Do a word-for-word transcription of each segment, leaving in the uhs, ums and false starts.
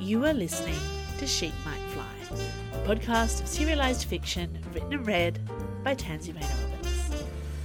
You are listening to Sheep Might Fly, a podcast of serialised fiction written and read by Tansy Rayner Roberts.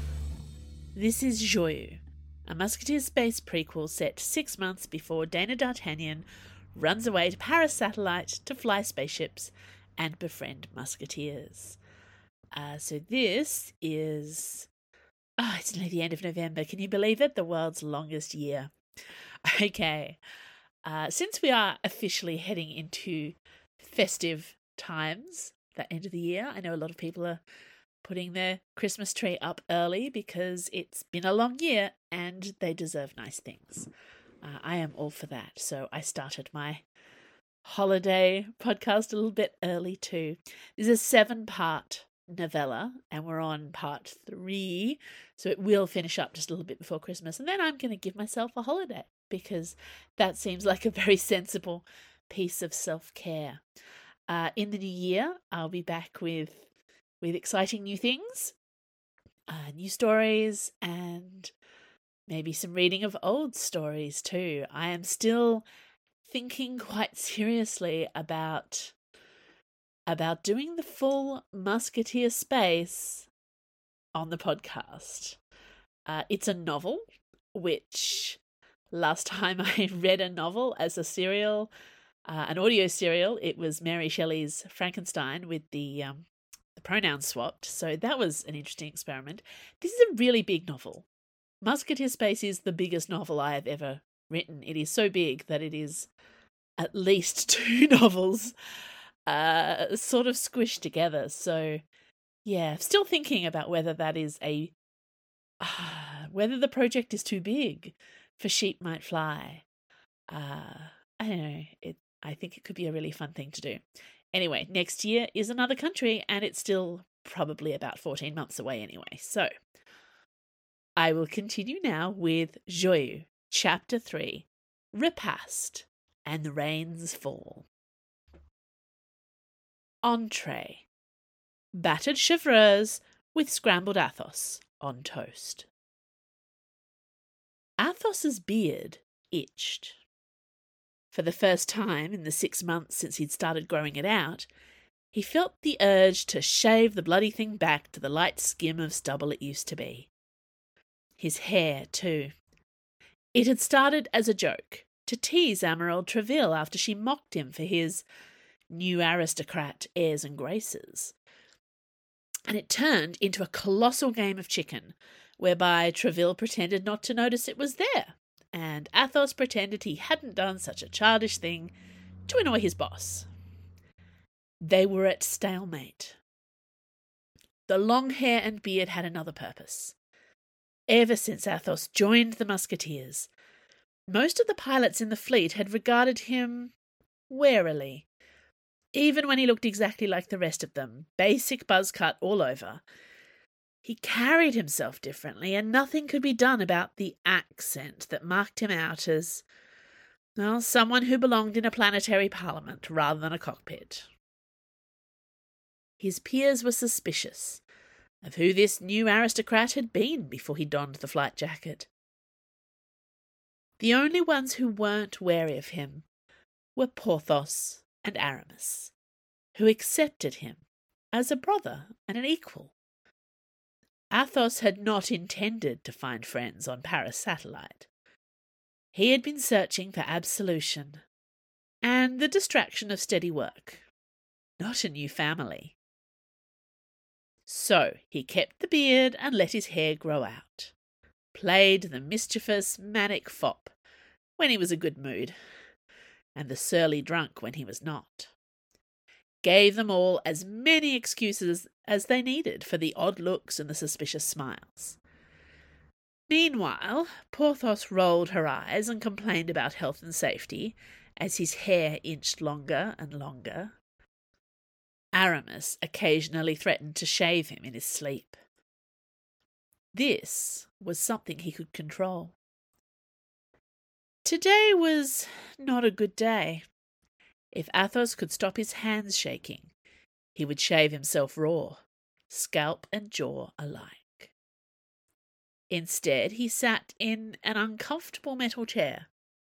This is Joyeux, a Musketeer space prequel set six months before Dana D'Artagnan runs away to Paris Satellite to fly spaceships and befriend musketeers. Uh, so this is... Oh, it's nearly the end of November. Can you believe it? The world's longest year. Okay. Uh, since we are officially heading into festive times, that end of the year, I know a lot of people are putting their Christmas tree up early because it's been a long year and they deserve nice things. Uh, I am all for that. So I started my holiday podcast a little bit early too. This is a seven-part novella and we're on part three. So it will finish up just a little bit before Christmas. And then I'm going to give myself a holiday, because that seems like a very sensible piece of self-care. Uh, in the new year, I'll be back with with exciting new things, uh, new stories, and maybe some reading of old stories too. I am still thinking quite seriously about, about doing the full Musketeer space on the podcast. Uh, it's a novel, which... Last time I read a novel as a serial, uh, an audio serial, it was Mary Shelley's Frankenstein with the um, the pronouns swapped. So that was an interesting experiment. This is a really big novel. Musketeer Space is the biggest novel I have ever written. It is so big that it is at least two novels uh, sort of squished together. So yeah, still thinking about whether that is a, uh, whether the project is too big for Sheep Might Fly. Uh, I don't know. It. I think it could be a really fun thing to do. Anyway, next year is another country, and it's still probably about fourteen months away anyway. So I will continue now with Joyeux, Chapter three, Repast, and the Rains Fall. Entree. Battered chevreuse with scrambled Athos on toast. Athos's beard itched. For the first time in the six months since he'd started growing it out, he felt the urge to shave the bloody thing back to the light skim of stubble it used to be. His hair, too. It had started as a joke, to tease Emerald Treville after she mocked him for his new aristocrat airs and graces. And it turned into a colossal game of chicken, whereby Treville pretended not to notice it was there, and Athos pretended he hadn't done such a childish thing to annoy his boss. They were at stalemate. The long hair and beard had another purpose. Ever since Athos joined the Musketeers, most of the pilots in the fleet had regarded him warily. Even when he looked exactly like the rest of them, basic buzz cut all over, he carried himself differently, and nothing could be done about the accent that marked him out as, well, someone who belonged in a planetary parliament rather than a cockpit. His peers were suspicious of who this new aristocrat had been before he donned the flight jacket. The only ones who weren't wary of him were Porthos and Aramis, who accepted him as a brother and an equal. Athos had not intended to find friends on Paris Satellite. He had been searching for absolution and the distraction of steady work, not a new family. So he kept the beard and let his hair grow out, played the mischievous, manic fop when he was in a good mood, and the surly drunk when he was not. Gave them all as many excuses as they needed for the odd looks and the suspicious smiles. Meanwhile, Porthos rolled her eyes and complained about health and safety as his hair inched longer and longer. Aramis occasionally threatened to shave him in his sleep. This was something he could control. Today was not a good day. If Athos could stop his hands shaking, he would shave himself raw, scalp and jaw alike. Instead, he sat in an uncomfortable metal chair,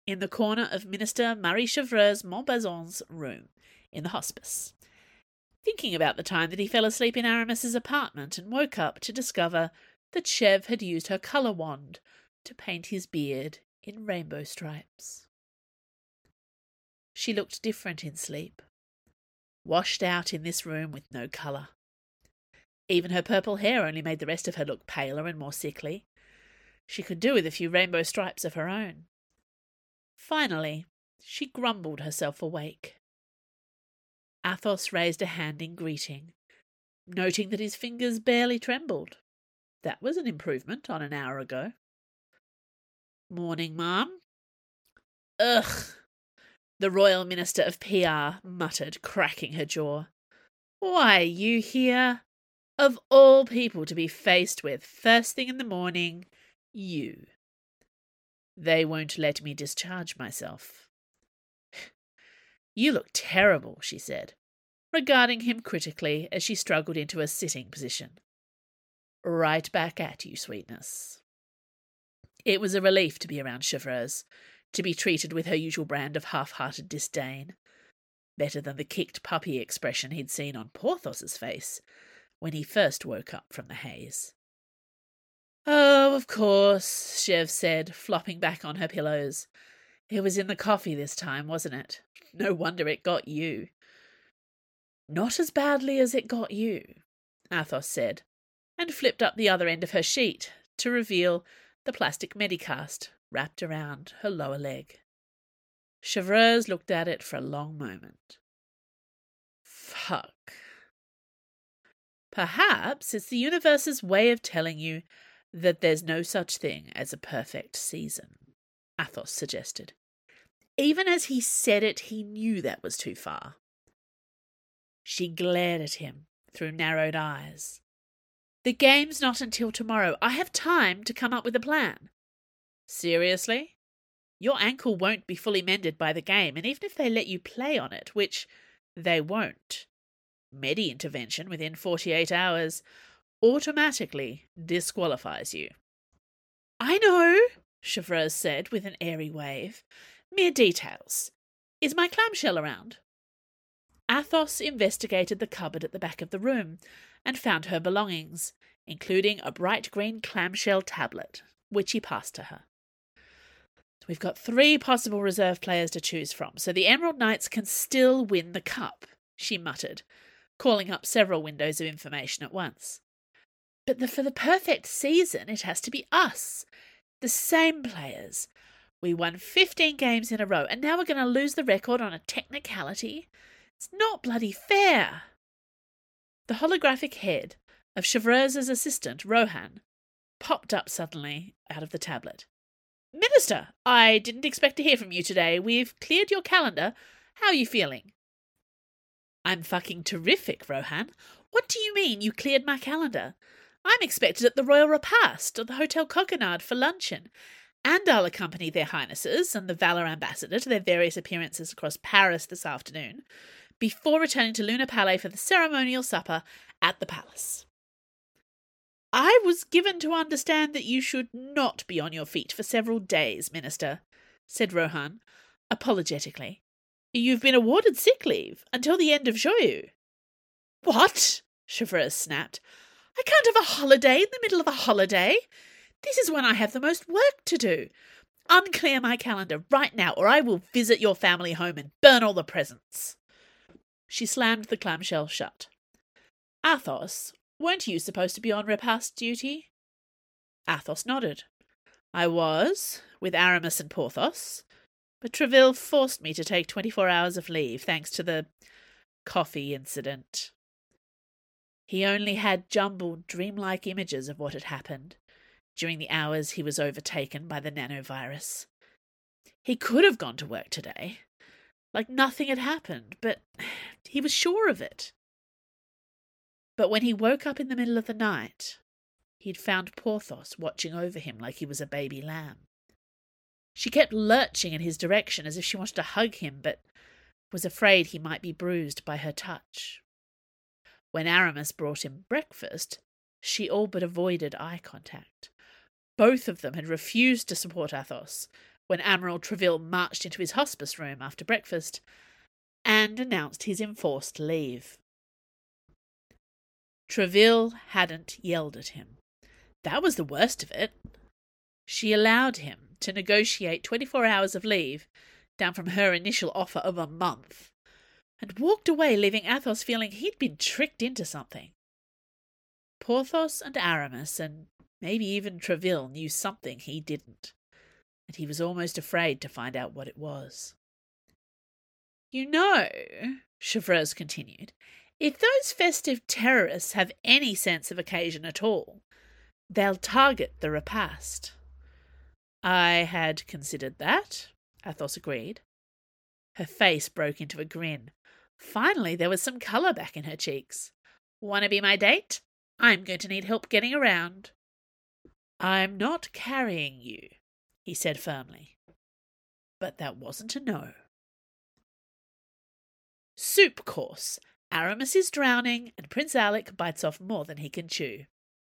in the corner of Minister Marie Chevreuse Montbazon's room in the hospice, thinking about the time that he fell asleep in Aramis's apartment and woke up to discover that Chev had used her colour wand to paint his beard in rainbow stripes. She looked different in sleep, washed out in this room with no colour. Even her purple hair only made the rest of her look paler and more sickly. She could do with a few rainbow stripes of her own. Finally, she grumbled herself awake. Athos raised a hand in greeting, noting that his fingers barely trembled. That was an improvement on an hour ago. "Morning, ma'am." "Ugh," the Royal Minister of P R muttered, cracking her jaw. "Why, you here? Of all people to be faced with first thing in the morning, you." "They won't let me discharge myself." "You look terrible," she said, regarding him critically as she struggled into a sitting position. "Right back at you, sweetness." It was a relief to be around Chevreuse, to be treated with her usual brand of half-hearted disdain. Better than the kicked puppy expression he'd seen on Porthos's face when he first woke up from the haze. "Oh, of course," Chev said, flopping back on her pillows. "It was in the coffee this time, wasn't it? No wonder it got you." "Not as badly as it got you," Athos said, and flipped up the other end of her sheet to reveal the plastic medicast wrapped around her lower leg. Chevreuse looked at it for a long moment. "Fuck. Perhaps it's the universe's way of telling you that there's no such thing as a perfect season," Athos suggested. Even as he said it, he knew that was too far. She glared at him through narrowed eyes. "The game's not until tomorrow. I have time to come up with a plan." "Seriously? Your ankle won't be fully mended by the game, and even if they let you play on it, which they won't, Medi intervention within forty-eight hours automatically disqualifies you." "I know," Chevreuse said with an airy wave. "Mere details. Is my clamshell around?" Athos investigated the cupboard at the back of the room and found her belongings, including a bright green clamshell tablet, which he passed to her. "We've got three possible reserve players to choose from, so the Emerald Knights can still win the cup," she muttered, calling up several windows of information at once. "But the, for the perfect season, it has to be us, the same players. We won fifteen games in a row, and now we're going to lose the record on a technicality? It's not bloody fair." The holographic head of Chevreuse's assistant, Rohan, popped up suddenly out of the tablet. "Minister, I didn't expect to hear from you today. We've cleared your calendar. How are you feeling?" "I'm fucking terrific, Rohan. What do you mean you cleared my calendar? I'm expected at the Royal Repast at the Hotel Coquenard for luncheon, and I'll accompany their highnesses and the Valor Ambassador to their various appearances across Paris this afternoon, before returning to Luna Palais for the ceremonial supper at the palace." "I was given to understand that you should not be on your feet for several days, Minister," said Rohan, apologetically. "You've been awarded sick leave until the end of Joyeux." "What?" Chevreuse snapped. "I can't have a holiday in the middle of a holiday. This is when I have the most work to do. Unclear my calendar right now, or I will visit your family home and burn all the presents." She slammed the clamshell shut. "Athos, weren't you supposed to be on repast duty?" Athos nodded. "I was, with Aramis and Porthos, but Tréville forced me to take twenty-four hours of leave, thanks to the coffee incident." He only had jumbled, dreamlike images of what had happened during the hours he was overtaken by the nanovirus. He could have gone to work today, like nothing had happened, but he was sure of it. But when he woke up in the middle of the night, he'd found Porthos watching over him like he was a baby lamb. She kept lurching in his direction as if she wanted to hug him, but was afraid he might be bruised by her touch. When Aramis brought him breakfast, she all but avoided eye contact. Both of them had refused to support Athos, when Admiral Treville marched into his hospice room after breakfast and announced his enforced leave. Treville hadn't yelled at him. That was the worst of it. She allowed him to negotiate twenty-four hours of leave, down from her initial offer of a month, and walked away leaving Athos feeling he'd been tricked into something. Porthos and Aramis, and maybe even Treville, knew something he didn't, and he was almost afraid to find out what it was. "You know," Chevreuse continued, "if those festive terrorists have any sense of occasion at all, they'll target the repast." "I had considered that," Athos agreed. Her face broke into a grin. Finally, there was some colour back in her cheeks. "Want to be my date? I'm going to need help getting around." "I'm not carrying you," he said firmly. But that wasn't a no. Soup course. Aramis is drowning, and Prince Alec bites off more than he can chew.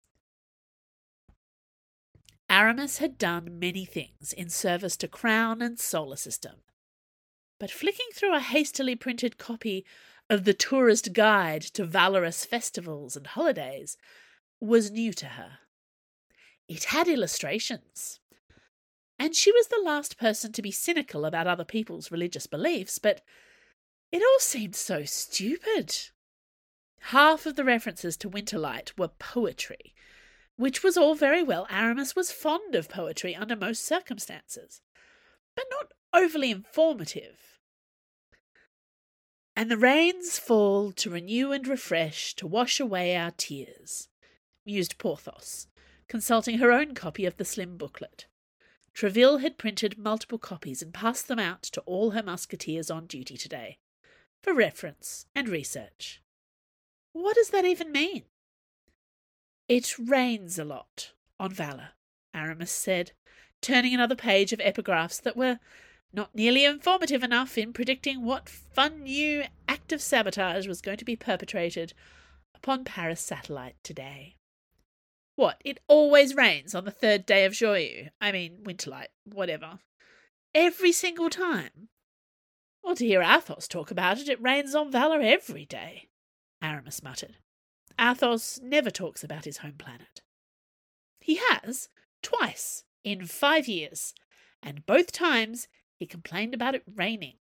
Aramis had done many things in service to Crown and Solar System, but flicking through a hastily printed copy of the Tourist Guide to Valorous Festivals and Holidays was new to her. It had illustrations, and she was the last person to be cynical about other people's religious beliefs, but it all seemed so stupid. Half of the references to Winterlight were poetry, which was all very well. Aramis was fond of poetry under most circumstances, but not overly informative. "And the rains fall to renew and refresh, to wash away our tears," mused Porthos, consulting her own copy of the slim booklet. Treville had printed multiple copies and passed them out to all her musketeers on duty today, for reference and research. What does that even mean? "It rains a lot on Valor," Aramis said, turning another page of epigraphs that were not nearly informative enough in predicting what fun new act of sabotage was going to be perpetrated upon Paris satellite today. "What, it always rains on the third day of Joyeux? I mean, Winterlight, whatever. Every single time?" "Well, to hear Athos talk about it, it rains on Valor every day," Aramis muttered. "Athos never talks about his home planet." "He has, twice, in five years, and both times he complained about it raining."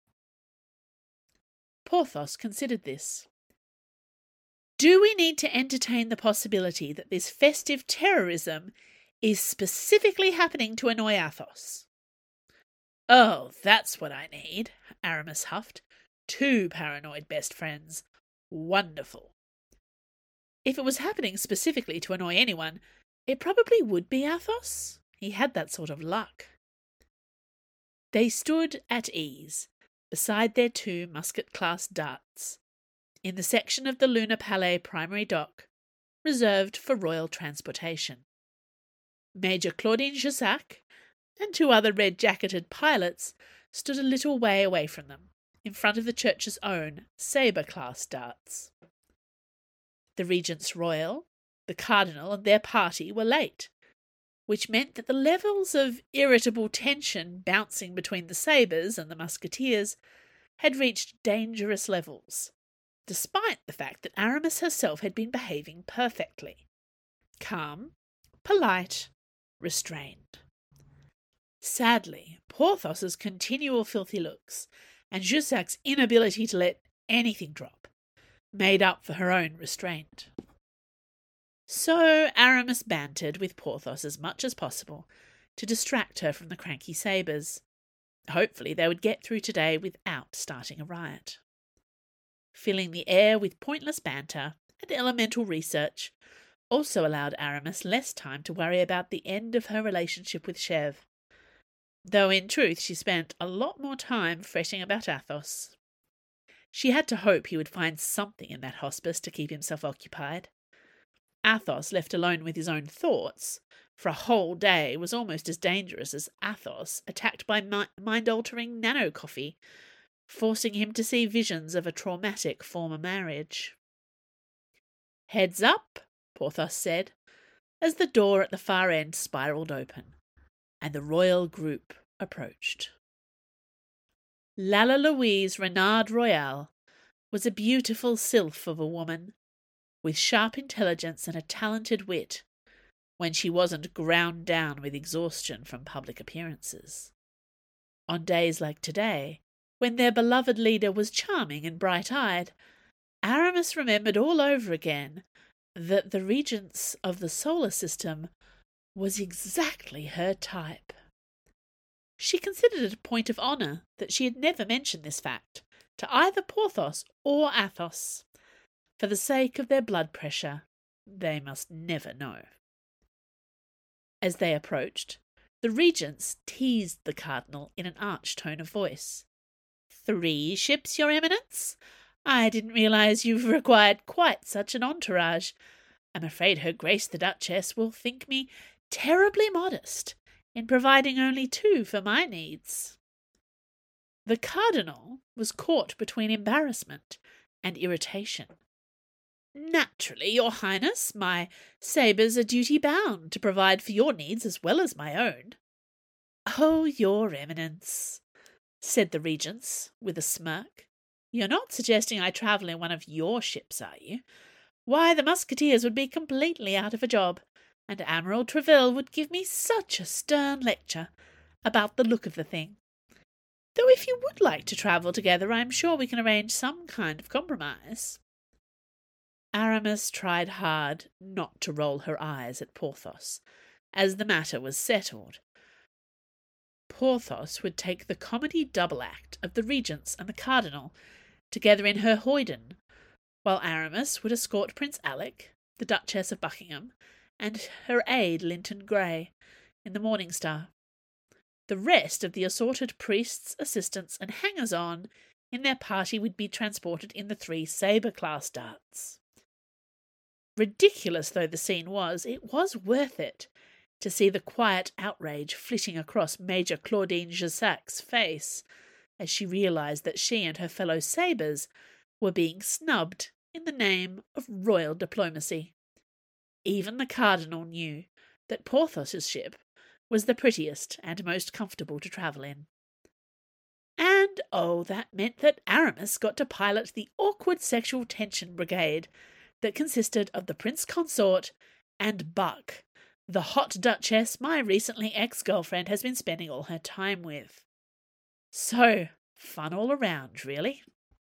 Porthos considered this. "Do we need to entertain the possibility that this festive terrorism is specifically happening to annoy Athos?" "Oh, that's what I need," Aramis huffed. "Two paranoid best friends. Wonderful." If it was happening specifically to annoy anyone, it probably would be Athos. He had that sort of luck. They stood at ease, beside their two musket-class darts, in the section of the Lunar Palais primary dock, reserved for royal transportation. Major Claudine Jussac and two other red-jacketed pilots stood a little way away from them, in front of the church's own sabre-class darts. The Regents Royal, the Cardinal, and their party were late, which meant that the levels of irritable tension bouncing between the sabres and the musketeers had reached dangerous levels, despite the fact that Aramis herself had been behaving perfectly. Calm, polite, restrained. Sadly, Porthos's continual filthy looks and Jussac's inability to let anything drop made up for her own restraint. So Aramis bantered with Porthos as much as possible to distract her from the cranky sabres. Hopefully they would get through today without starting a riot. Filling the air with pointless banter and elemental research also allowed Aramis less time to worry about the end of her relationship with Chev, though in truth she spent a lot more time fretting about Athos. She had to hope he would find something in that hospice to keep himself occupied. Athos, left alone with his own thoughts for a whole day, was almost as dangerous as Athos attacked by mi- mind-altering nano-coffee, forcing him to see visions of a traumatic former marriage. "Heads up," Porthos said, as the door at the far end spiralled open, and the royal group approached. Lalla Louise Renard Royale was a beautiful sylph of a woman, with sharp intelligence and a talented wit, when she wasn't ground down with exhaustion from public appearances. On days like today, when their beloved leader was charming and bright-eyed, Aramis remembered all over again that the regents of the solar system was exactly her type. She considered it a point of honour that she had never mentioned this fact to either Porthos or Athos. For the sake of their blood pressure, they must never know. As they approached, the regents teased the cardinal in an arch tone of voice. "Three ships, your eminence? I didn't realise you've required quite such an entourage. I'm afraid her grace the Duchess will think me terribly modest in providing only two for my needs." The cardinal was caught between embarrassment and irritation. "Naturally, your highness, my sabres are duty-bound to provide for your needs as well as my own." "Oh, your eminence," said the regents, with a smirk. "You're not suggesting I travel in one of your ships, are you? Why, the musketeers would be completely out of a job, and Admiral Treville would give me such a stern lecture about the look of the thing. Though if you would like to travel together, I am sure we can arrange some kind of compromise." Aramis tried hard not to roll her eyes at Porthos, as the matter was settled. Porthos would take the comedy double act of the regents and the cardinal together in her hoyden, while Aramis would escort Prince Alec, the Duchess of Buckingham, and her aide Linton Gray in the Morning Star. The rest of the assorted priests, assistants, and hangers-on in their party would be transported in the three sabre-class darts. Ridiculous though the scene was, it was worth it to see the quiet outrage flitting across Major Claudine Jussac's face as she realised that she and her fellow sabres were being snubbed in the name of royal diplomacy. Even the cardinal knew that Porthos's ship was the prettiest and most comfortable to travel in. And, oh, that meant that Aramis got to pilot the awkward sexual tension brigade that consisted of the Prince Consort and Buck, the hot Duchess my recently ex-girlfriend has been spending all her time with. So, fun all around, really.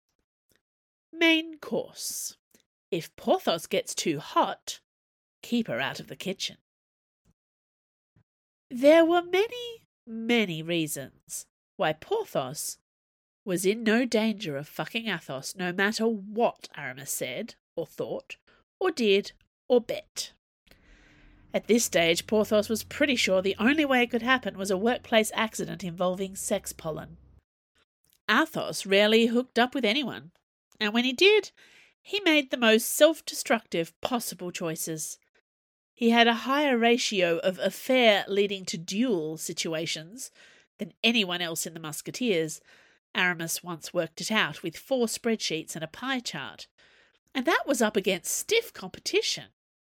Main course. If Porthos gets too hot, keep her out of the kitchen. There were many, many reasons why Porthos was in no danger of fucking Athos, no matter what Aramis said, or thought, or did, or bet. At this stage, Porthos was pretty sure the only way it could happen was a workplace accident involving sex pollen. Athos rarely hooked up with anyone, and when he did, he made the most self-destructive possible choices. He had a higher ratio of affair leading to duel situations than anyone else in the Musketeers. Aramis once worked it out with four spreadsheets and a pie chart, and that was up against stiff competition.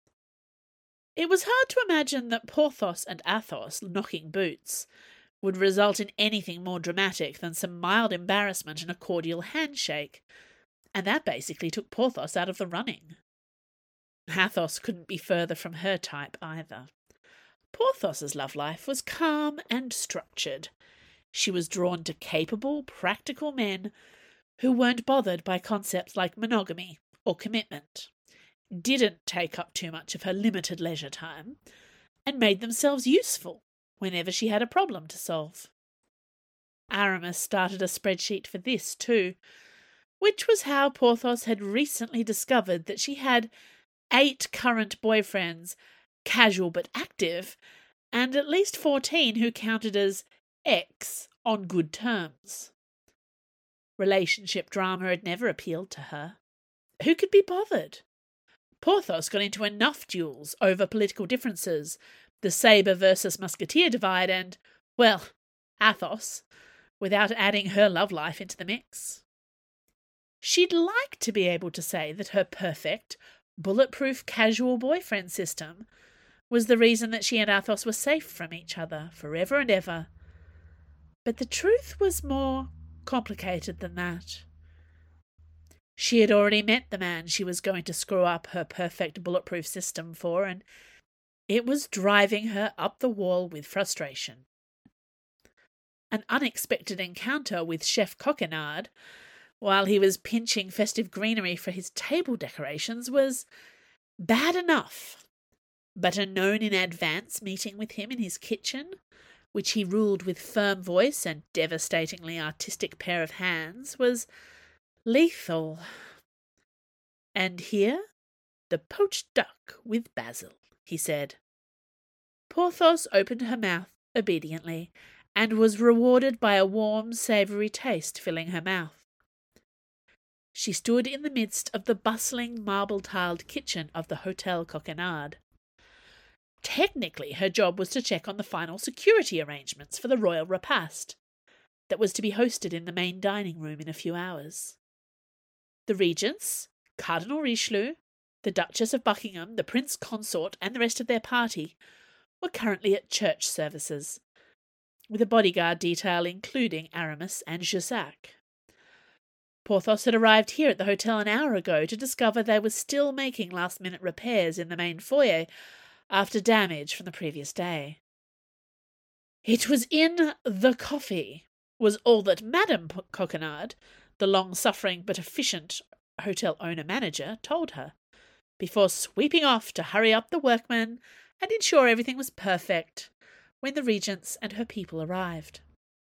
It was hard to imagine that Porthos and Athos knocking boots would result in anything more dramatic than some mild embarrassment and a cordial handshake, and that basically took Porthos out of the running. Athos couldn't be further from her type either. Porthos's love life was calm and structured. She was drawn to capable, practical men who weren't bothered by concepts like monogamy or commitment, didn't take up too much of her limited leisure time, and made themselves useful whenever she had a problem to solve. Aramis started a spreadsheet for this too, which was how Porthos had recently discovered that she had eight current boyfriends, casual but active, and at least fourteen who counted as ex on good terms. Relationship drama had never appealed to her. Who could be bothered? Porthos got into enough duels over political differences, the sabre versus musketeer divide, and, well, Athos, without adding her love life into the mix. She'd like to be able to say that her perfect, bulletproof casual boyfriend system was the reason that she and Athos were safe from each other forever and ever. But the truth was more complicated than that. She had already met the man she was going to screw up her perfect bulletproof system for, and it was driving her up the wall with frustration. An unexpected encounter with Chef Coquenard, while he was pinching festive greenery for his table decorations, was bad enough. But a known-in-advance meeting with him in his kitchen, which he ruled with firm voice and devastatingly artistic pair of hands, was lethal. And here, the poached duck with basil, he said. Porthos opened her mouth obediently, and was rewarded by a warm, savoury taste filling her mouth. She stood in the midst of the bustling, marble-tiled kitchen of the Hotel Coquenard. Technically, her job was to check on the final security arrangements for the royal repast that was to be hosted in the main dining room in a few hours. The regents, Cardinal Richelieu, the Duchess of Buckingham, the Prince Consort, and the rest of their party were currently at church services, with a bodyguard detail including Aramis and Jussac. Porthos had arrived here at the hotel an hour ago to discover they were still making last-minute repairs in the main foyer after damage from the previous day. It was in the coffee, was all that Madame Coquenard, the long-suffering but efficient hotel owner-manager, told her, before sweeping off to hurry up the workmen and ensure everything was perfect when the regents and her people arrived.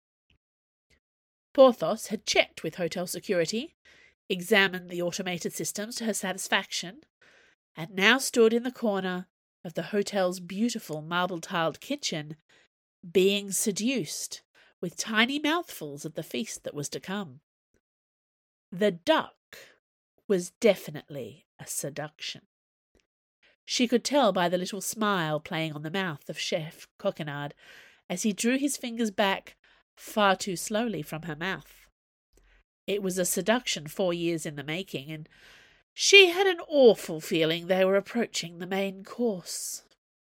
Porthos had checked with hotel security, examined the automated systems to her satisfaction, and now stood in the corner of the hotel's beautiful marble-tiled kitchen, being seduced with tiny mouthfuls of the feast that was to come. The duck was definitely a seduction. She could tell by the little smile playing on the mouth of Chef Coquenard as he drew his fingers back far too slowly from her mouth. It was a seduction four years in the making, and she had an awful feeling they were approaching the main course.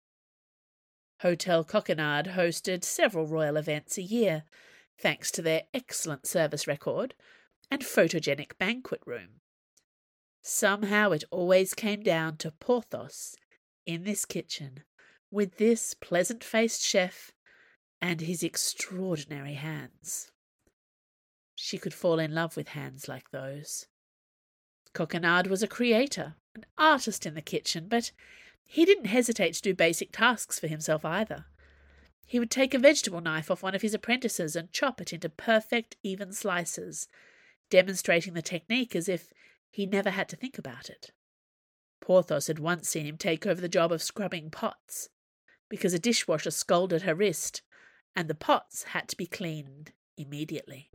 Hotel Coquenard hosted several royal events a year, thanks to their excellent service record and photogenic banquet room. Somehow it always came down to Porthos in this kitchen, with this pleasant-faced chef and his extraordinary hands. She could fall in love with hands like those. Coquenard was a creator, an artist in the kitchen, but he didn't hesitate to do basic tasks for himself either. He would take a vegetable knife off one of his apprentices and chop it into perfect, even slices, demonstrating the technique as if he never had to think about it. Porthos had once seen him take over the job of scrubbing pots, because a dishwasher scalded her wrist, and the pots had to be cleaned immediately.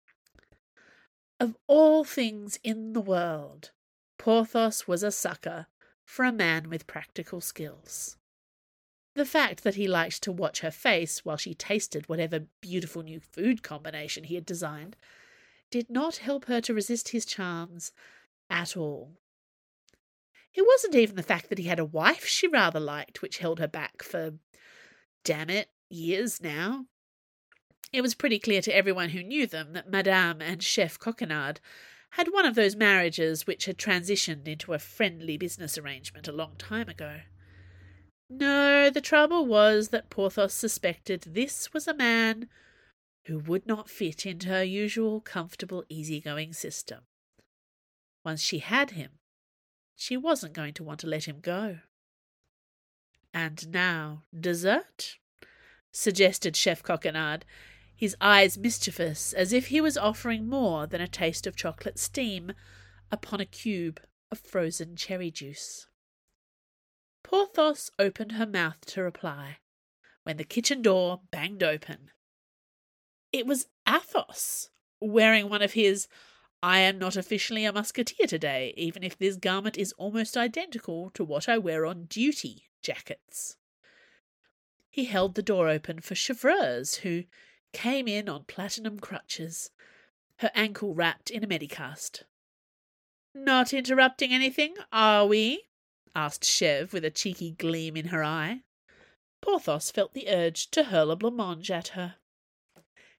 Of all things in the world, Porthos was a sucker for a man with practical skills. The fact that he liked to watch her face while she tasted whatever beautiful new food combination he had designed did not help her to resist his charms at all. It wasn't even the fact that he had a wife she rather liked which held her back for, damn it, years now. It was pretty clear to everyone who knew them that Madame and Chef Coquenard had one of those marriages which had transitioned into a friendly business arrangement a long time ago. No, the trouble was that Porthos suspected this was a man who would not fit into her usual comfortable, easygoing system. Once she had him, she wasn't going to want to let him go. And now, dessert? Suggested Chef Coquenard, his eyes mischievous, as if he was offering more than a taste of chocolate steam upon a cube of frozen cherry juice. Porthos opened her mouth to reply, when the kitchen door banged open. It was Athos, wearing one of his "I am not officially a musketeer today, even if this garment is almost identical to what I wear on duty" jackets. He held the door open for Chevreuse, who came in on platinum crutches, her ankle wrapped in a medicast. "Not interrupting anything, are we?" asked Chev with a cheeky gleam in her eye. Porthos felt the urge to hurl a blancmange at her.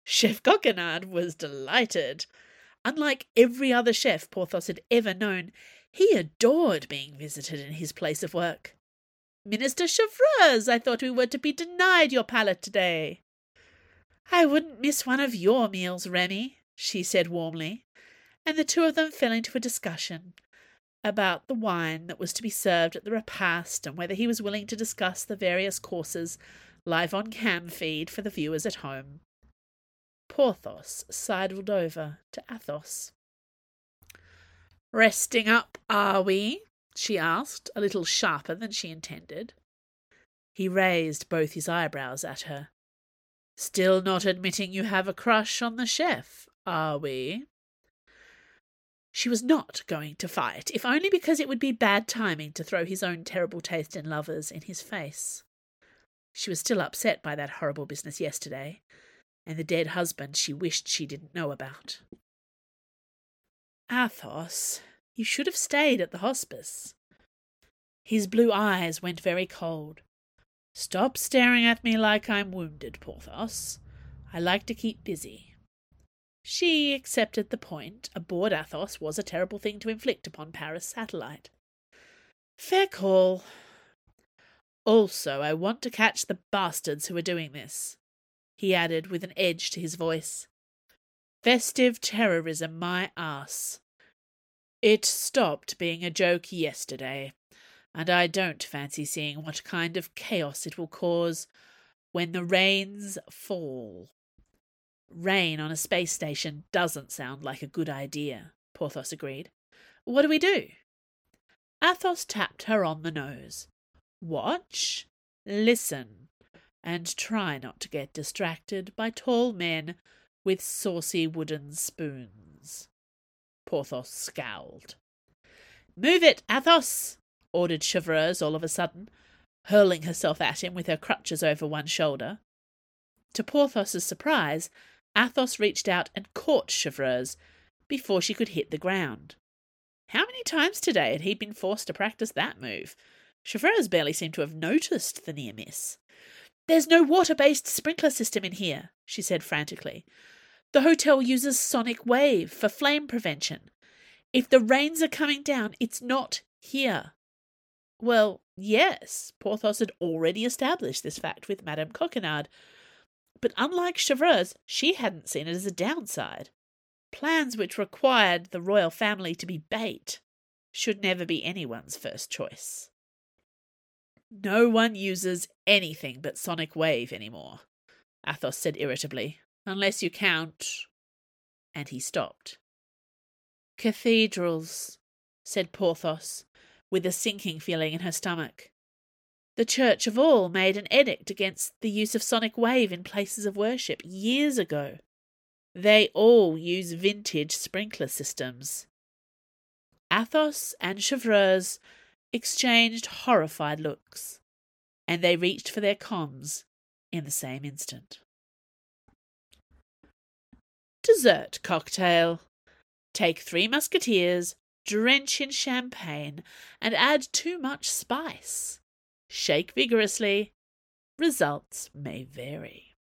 Chef Coquenard was delighted. Unlike every other chef Porthos had ever known, he adored being visited in his place of work. "Minister Chevreuse, I thought we were to be denied your palate today." "I wouldn't miss one of your meals, Remy," she said warmly, and the two of them fell into a discussion about the wine that was to be served at the repast and whether he was willing to discuss the various courses live on cam feed for the viewers at home. Porthos sidled over to Athos. "Resting up, are we?" she asked, a little sharper than she intended. He raised both his eyebrows at her. "Still not admitting you have a crush on the chef, are we?" She was not going to fight, if only because it would be bad timing to throw his own terrible taste in lovers in his face. She was still upset by that horrible business yesterday, and the dead husband she wished she didn't know about. "Athos, you should have stayed at the hospice." His blue eyes went very cold. "Stop staring at me like I'm wounded, Porthos. I like to keep busy." She accepted the point. A bored Athos was a terrible thing to inflict upon Paris' satellite. "Fair call. Also, I want to catch the bastards who are doing this," he added with an edge to his voice. "Festive terrorism, my ass. It stopped being a joke yesterday, and I don't fancy seeing what kind of chaos it will cause when the rains fall." "Rain on a space station doesn't sound like a good idea," Porthos agreed. "What do we do?" Athos tapped her on the nose. "Watch, listen, and try not to get distracted by tall men with saucy wooden spoons." Porthos scowled. "Move it, Athos!" ordered Chevreuse all of a sudden, hurling herself at him with her crutches over one shoulder. To Porthos's surprise, Athos reached out and caught Chevreuse before she could hit the ground. How many times today had he been forced to practice that move? Chevreuse barely seemed to have noticed the near miss. "There's no water-based sprinkler system in here," she said frantically. "The hotel uses sonic wave for flame prevention. If the rains are coming down, it's not here." Well, yes, Porthos had already established this fact with Madame Coquenard, but unlike Chevreuse, she hadn't seen it as a downside. Plans which required the royal family to be bait should never be anyone's first choice. "No one uses anything but sonic wave anymore," Athos said irritably, "unless you count—" and he stopped. "Cathedrals," said Porthos, with a sinking feeling in her stomach. "The Church of all made an edict against the use of sonic wave in places of worship years ago. They all use vintage sprinkler systems." Athos and Chevreuse exchanged horrified looks, and they reached for their comms in the same instant. Dessert cocktail. Take three musketeers, drench in champagne, and add too much spice. Shake vigorously. Results may vary.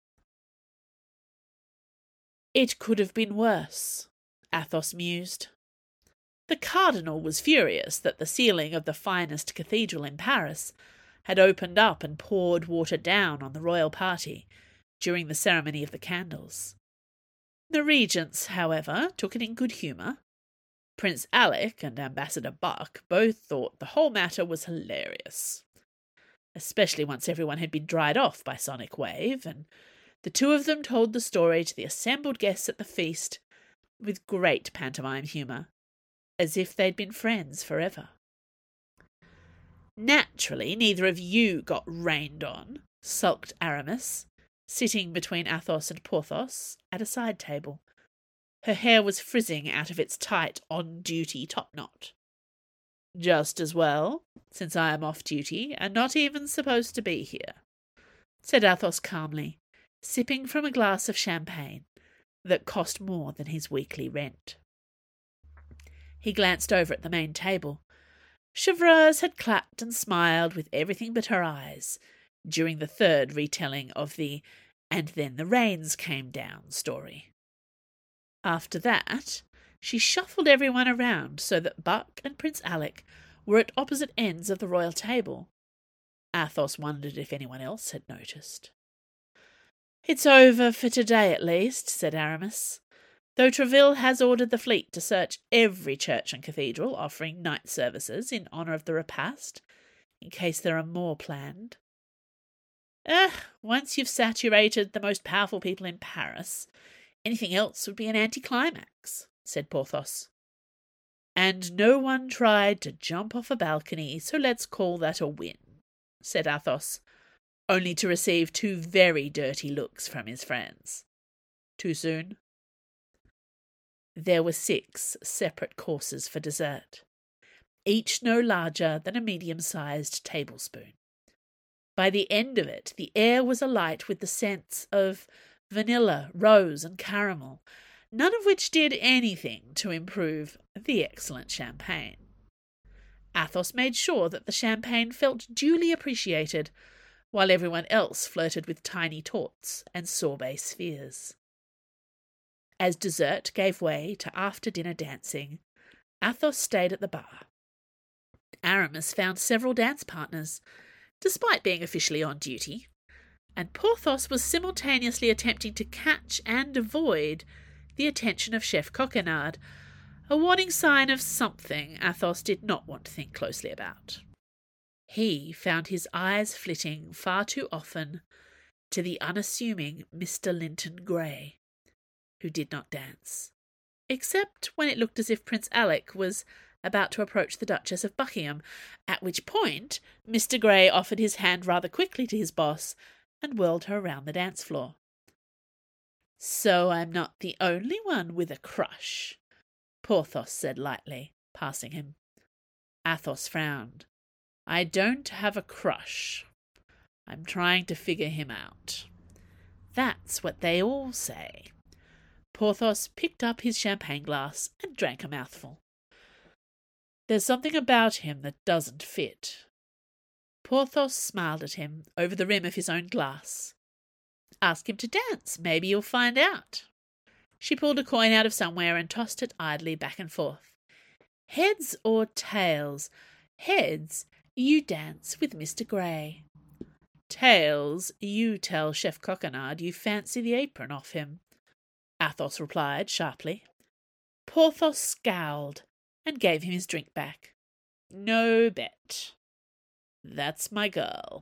It could have been worse, Athos mused. The cardinal was furious that the ceiling of the finest cathedral in Paris had opened up and poured water down on the royal party during the ceremony of the candles. The regents, however, took it in good humour. Prince Alec and Ambassador Buck both thought the whole matter was hilarious, especially once everyone had been dried off by sonic wave, and the two of them told the story to the assembled guests at the feast with great pantomime humour, as if they'd been friends forever. Naturally, neither of you got rained on, sulked Aramis, sitting between Athos and Porthos at a side table. Her hair was frizzing out of its tight on-duty topknot. "Just as well, since I am off duty and not even supposed to be here," said Athos calmly, sipping from a glass of champagne that cost more than his weekly rent. He glanced over at the main table. Chevreuse had clapped and smiled with everything but her eyes during the third retelling of the and then the rains came down story. After that, she shuffled everyone around so that Buck and Prince Alec were at opposite ends of the royal table. Athos wondered if anyone else had noticed. "It's over for today at least," said Aramis, "though Tréville has ordered the fleet to search every church and cathedral offering night services in honour of the repast, in case there are more planned." Eh, once you've saturated the most powerful people in Paris, anything else would be an anticlimax, said Porthos. "And no one tried to jump off a balcony, so let's call that a win," said Athos, only to receive two very dirty looks from his friends. Too soon? There were six separate courses for dessert, each no larger than a medium-sized tablespoon. By the end of it, the air was alight with the scents of vanilla, rose, and caramel, none of which did anything to improve the excellent champagne. Athos made sure that the champagne felt duly appreciated, while everyone else flirted with tiny torts and sorbet spheres. As dessert gave way to after-dinner dancing, Athos stayed at the bar. Aramis found several dance partners, despite being officially on duty, and Porthos was simultaneously attempting to catch and avoid the attention of Chef Coquenard, a warning sign of something Athos did not want to think closely about. He found his eyes flitting far too often to the unassuming Mister Linton Gray, who did not dance, except when it looked as if Prince Alec was about to approach the Duchess of Buckingham, at which point Mister Gray offered his hand rather quickly to his boss and whirled her around the dance floor. "So I'm not the only one with a crush," Porthos said lightly, passing him. Athos frowned. "I don't have a crush. I'm trying to figure him out." "That's what they all say." Porthos picked up his champagne glass and drank a mouthful. "There's something about him that doesn't fit." Porthos smiled at him over the rim of his own glass. "Ask him to dance. Maybe you'll find out." She pulled a coin out of somewhere and tossed it idly back and forth. "Heads or tails? Heads, you dance with Mister Gray. Tails, you tell Chef Coquenard you fancy the apron off him," Athos replied sharply. Porthos scowled and gave him his drink back. "No bet. That's my girl."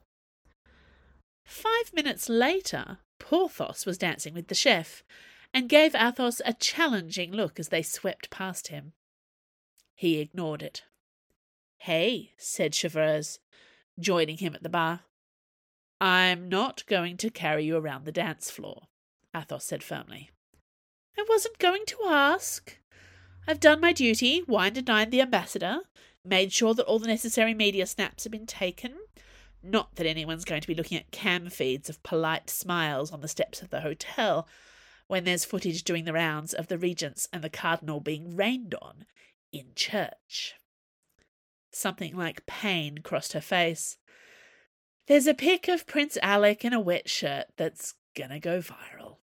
Five minutes later, Porthos was dancing with the chef, and gave Athos a challenging look as they swept past him. He ignored it. "Hey," said Chevreuse, joining him at the bar. "I'm not going to carry you around the dance floor," Athos said firmly. "I wasn't going to ask. I've done my duty, wined and dined the ambassador, made sure that all the necessary media snaps have been taken. Not that anyone's going to be looking at cam feeds of polite smiles on the steps of the hotel when there's footage doing the rounds of the regents and the cardinal being rained on in church." Something like pain crossed her face. "There's a pic of Prince Alec in a wet shirt that's gonna go viral."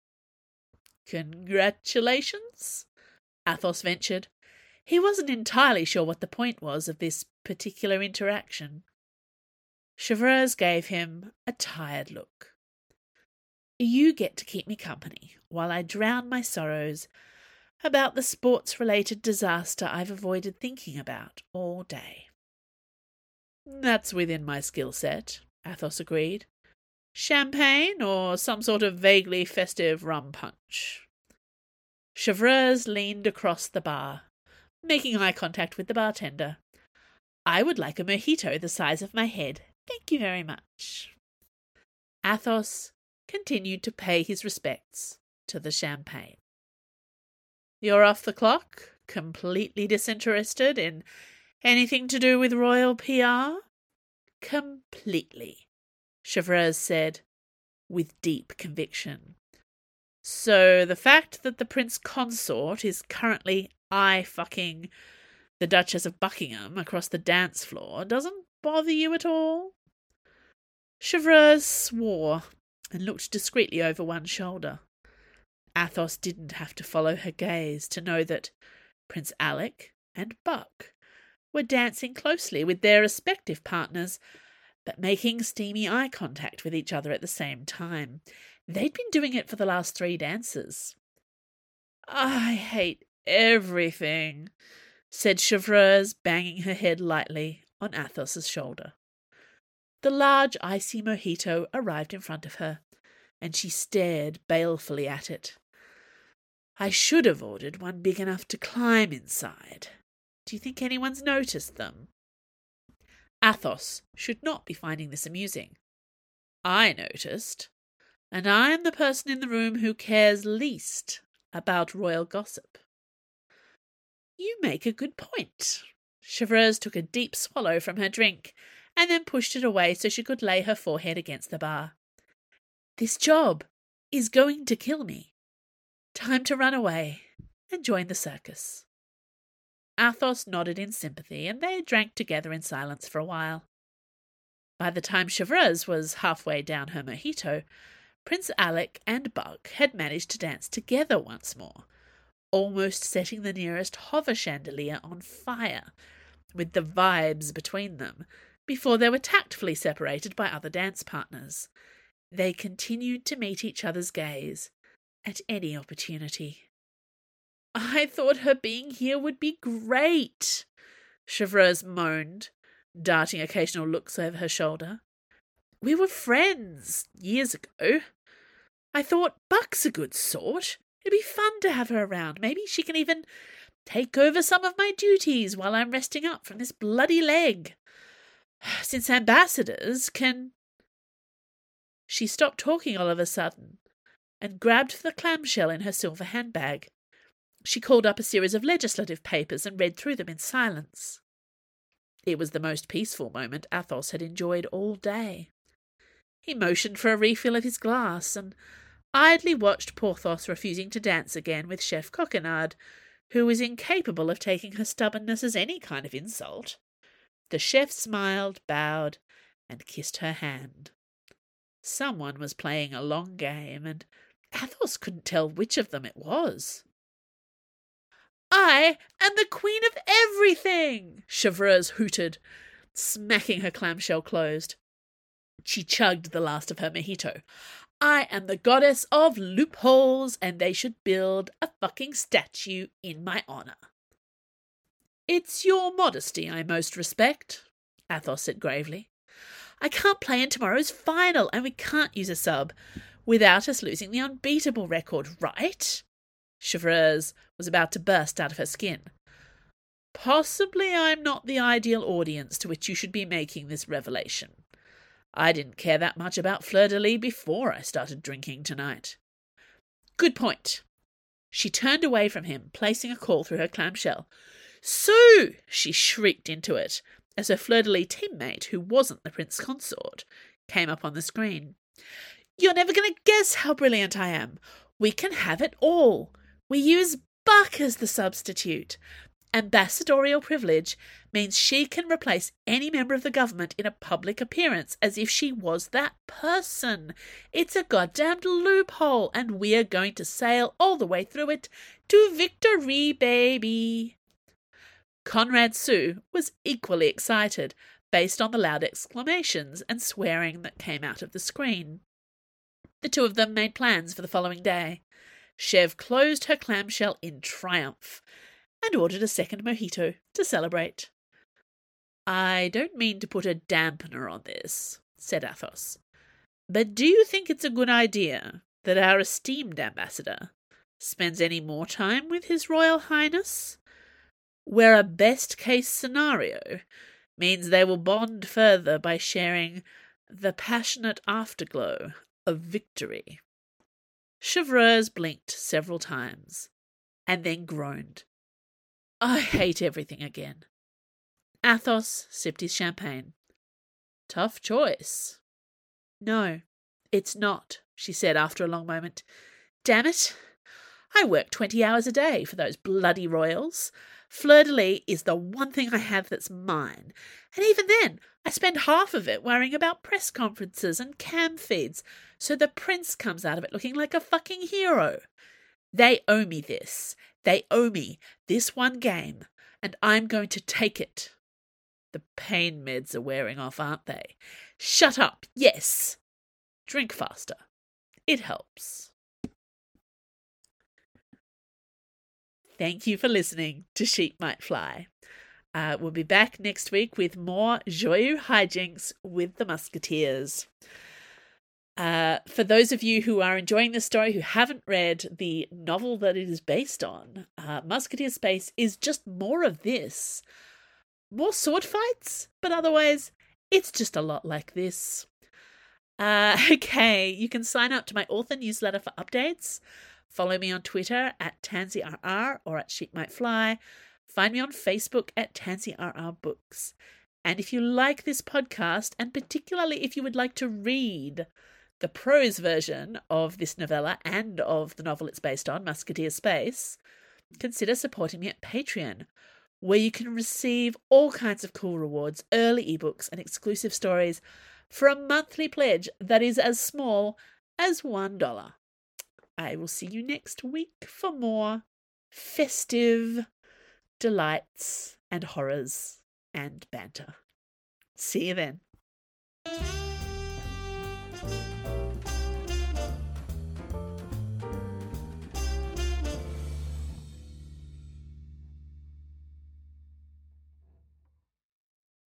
"Congratulations," Athos ventured. He wasn't entirely sure what the point was of this particular interaction. Chevreuse gave him a tired look. "You get to keep me company while I drown my sorrows about the sports-related disaster I've avoided thinking about all day." "That's within my skill set," Athos agreed. "Champagne or some sort of vaguely festive rum punch?" Chevreuse leaned across the bar, making eye contact with the bartender. "I would like a mojito the size of my head. Thank you very much." Athos continued to pay his respects to the champagne. "You're off the clock? Completely disinterested in anything to do with royal P R?" "Completely," Chevreuse said, with deep conviction. "So the fact that the Prince Consort is currently eye-fucking the Duchess of Buckingham across the dance floor doesn't bother you at all?" Chevreuse swore and looked discreetly over one shoulder. Athos didn't have to follow her gaze to know that Prince Alec and Buck were dancing closely with their respective partners, but making steamy eye contact with each other at the same time. They'd been doing it for the last three dances. "I hate everything," said Chevreuse, banging her head lightly on Athos's shoulder. The large icy mojito arrived in front of her, and she stared balefully at it. "I should have ordered one big enough to climb inside. Do you think anyone's noticed them?" Athos should not be finding this amusing. "I noticed, and I am the person in the room who cares least about royal gossip." "You make a good point." Chevreuse took a deep swallow from her drink and then pushed it away so she could lay her forehead against the bar. "This job is going to kill me. Time to run away and join the circus." Athos nodded in sympathy, and they drank together in silence for a while. By the time Chevreuse was halfway down her mojito, Prince Alec and Buck had managed to dance together once more, almost setting the nearest hover chandelier on fire, with the vibes between them, before they were tactfully separated by other dance partners. They continued to meet each other's gaze at any opportunity. "I thought her being here would be great," Chevreuse moaned, darting occasional looks over her shoulder. "We were friends years ago. I thought Buck's a good sort. It'd be fun to have her around. Maybe she can even take over some of my duties while I'm resting up from this bloody leg. Since ambassadors can—" She stopped talking all of a sudden and grabbed for the clamshell in her silver handbag. She called up a series of legislative papers and read through them in silence. It was the most peaceful moment Athos had enjoyed all day. He motioned for a refill of his glass and idly watched Porthos refusing to dance again with Chef Coquenard, who was incapable of taking her stubbornness as any kind of insult. The chef smiled, bowed, and kissed her hand. Someone was playing a long game, and Athos couldn't tell which of them it was. "I am the queen of everything!" Chevreuse hooted, smacking her clamshell closed. She chugged the last of her mojito. "I am the goddess of loopholes, and they should build a fucking statue in my honor." "It's your modesty I most respect," Athos said gravely. "I can't play in tomorrow's final, and we can't use a sub without us losing the unbeatable record, right?" Chevreuse was about to burst out of her skin. "Possibly I'm not the ideal audience to which you should be making this revelation. I didn't care that much about fleur-de-lis before I started drinking tonight." "Good point." She turned away from him, placing a call through her clamshell. "Sue!" she shrieked into it, as her fleur-de-lis teammate, who wasn't the prince consort, came up on the screen. "You're never going to guess how brilliant I am. We can have it all. We use Buck as the substitute. Ambassadorial privilege means she can replace any member of the government in a public appearance as if she was that person. It's a goddamned loophole, and we're going to sail all the way through it to victory, baby." Conrad Sue was equally excited, based on the loud exclamations and swearing that came out of the screen. The two of them made plans for the following day. Chev closed her clamshell in triumph and ordered a second mojito to celebrate. "I don't mean to put a dampener on this," said Athos, "but do you think it's a good idea that our esteemed ambassador spends any more time with His Royal Highness? Where a best-case scenario means they will bond further by sharing the passionate afterglow of victory." Chevreuse blinked several times, and then groaned. "I hate everything again." Athos sipped his champagne. "Tough choice." "No, it's not," she said after a long moment. "Damn it, I work twenty hours a day for those bloody royals. Fleur-de-lis is the one thing I have that's mine. And even then, I spend half of it worrying about press conferences and cam feeds, so the prince comes out of it looking like a fucking hero. They owe me this. They owe me this one game, and I'm going to take it. The pain meds are wearing off, aren't they? Shut up, yes. Drink faster. It helps. Thank you for listening to Sheep Might Fly. Uh, we'll be back next week with more Joyeux hijinks with the Musketeers. Uh, for those of you who are enjoying this story, who haven't read the novel that it is based on, uh, Musketeer Space is just more of this. More sword fights, but otherwise, it's just a lot like this. Uh, okay, you can sign up to my author newsletter for updates. Follow me on Twitter at TansyRR or at Sheep Might Fly. Find me on Facebook at TansyRR Books. And if you like this podcast, and particularly if you would like to read the prose version of this novella and of the novel it's based on, Musketeer Space, consider supporting me at Patreon, where you can receive all kinds of cool rewards, early ebooks, and exclusive stories for a monthly pledge that is as small as one dollar. I will see you next week for more festive delights and horrors and banter. See you then.